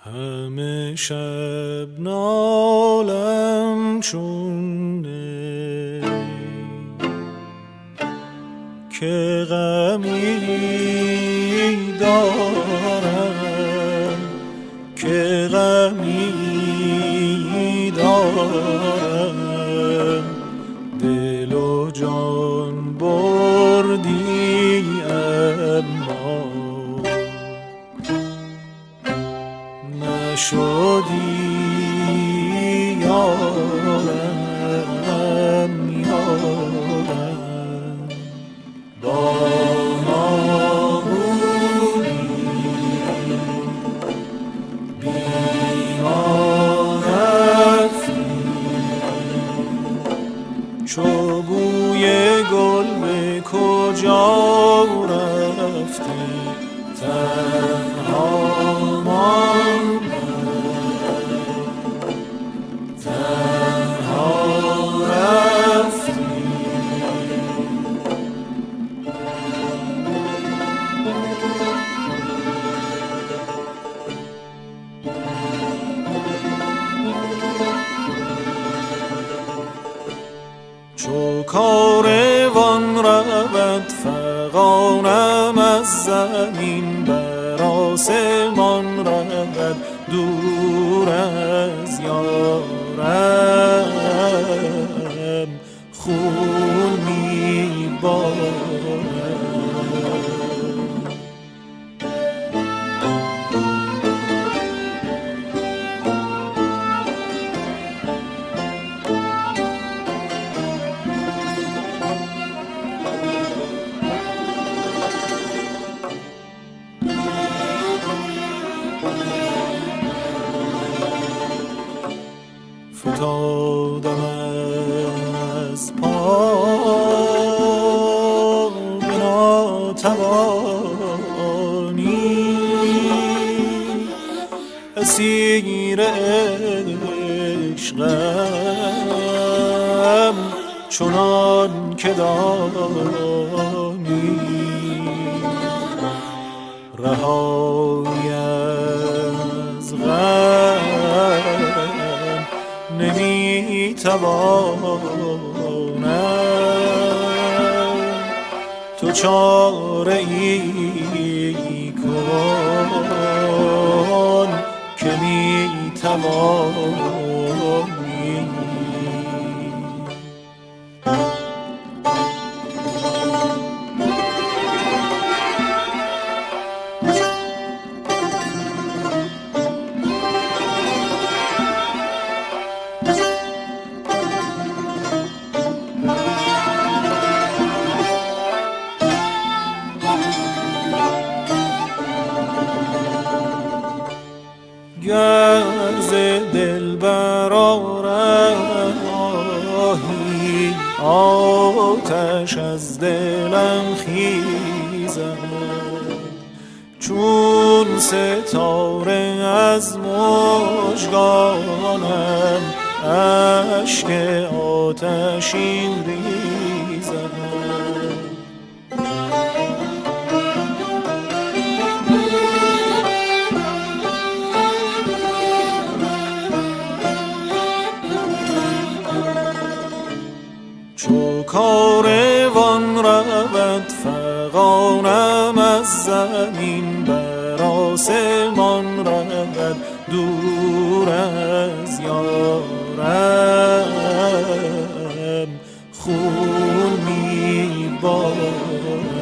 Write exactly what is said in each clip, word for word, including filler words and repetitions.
همه شب نالم چون نی که غمی دارم که غمی دارم دل و جان بردی اما نشدی یارم یارم با ما بودی بی ما رفتی چو بوی گل به کجا رفته تنها ماندم تنها رفتی چو کاروان رود فغانم از زمین بر آسمان رود دور از یارم خون می‌بارم فتادم از پا به ناتوانی اسیر عشقم چنان که دانی رهایی از غم نمیتوانم تو چاره ای کن که میتوانی گر ز دل برآرهی آتش از دلم خیزد چون ستاره از مژگانم اشک آتشین ریزد چو کاروان رود فغانم از زمین بر آسمان رود دور از یارم خون می‌بارم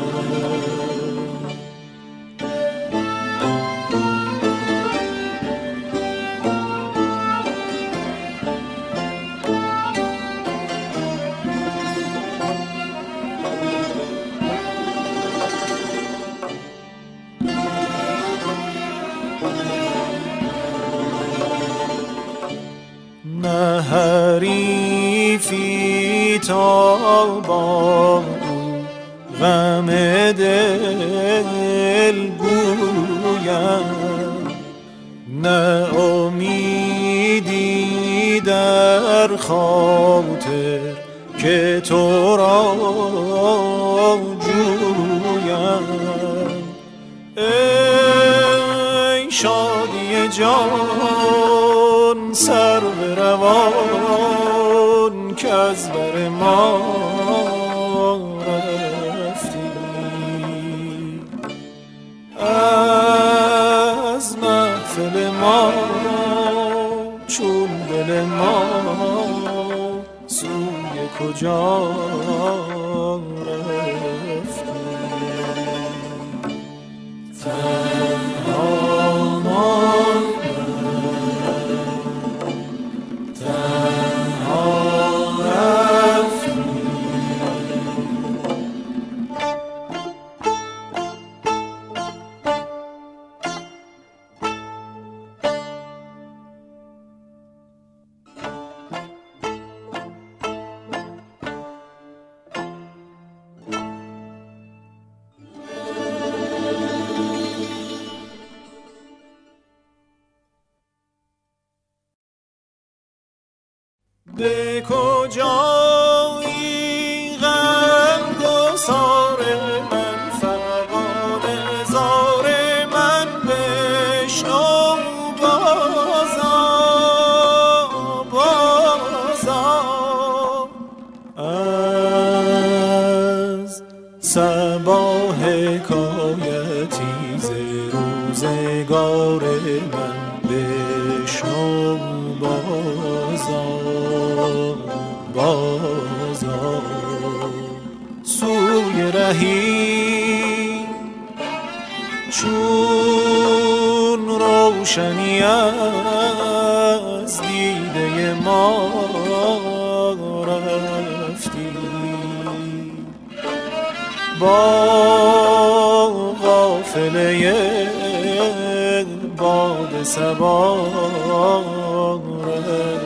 نه حریفی تابان غم دل گویم نه امیدی در خاطر که تو را جویم ای شادی جان سر به روان که از بر ما رفتی، از محفل ما چون دل ما سوی کجا رفتی. تنها به کجایی غم گسار من، فغان زار من بشنو بازا بازا. از صبا حکایتی ز روزگار من بشنو بازا بازا. سوی رهی چون روشنی از دیده ما رفتی، با قافله باد صبا رفتی.